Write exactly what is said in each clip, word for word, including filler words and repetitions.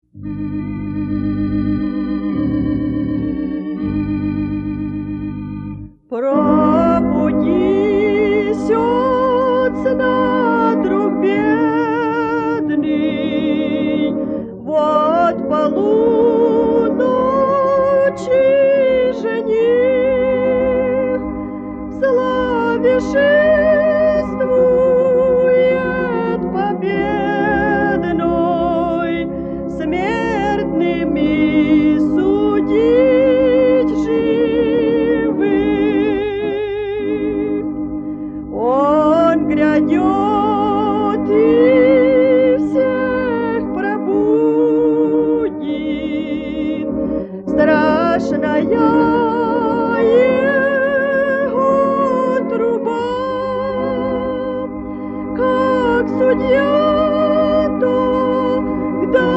Пробудись от сна, друг бедный, вот полуночи жених в славе шествует победной, смертными судить живых. Он грядет и всех пробудит, страшная его труба, как судья тогда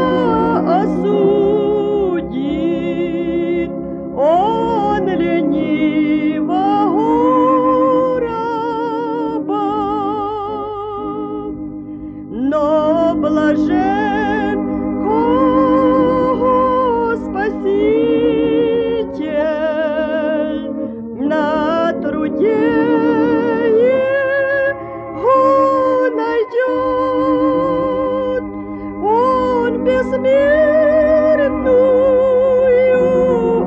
осудит он ленивого раба. Но блажен, кого Спаситель на труде его найдет. Он безмерную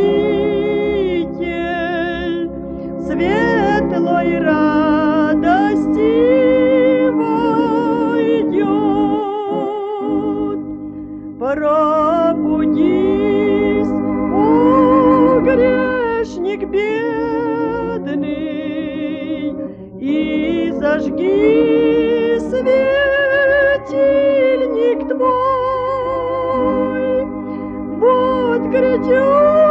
обитель светлой радости войдет. Пробудись, о грешник бедный, и зажги светильник твой. Вот грядет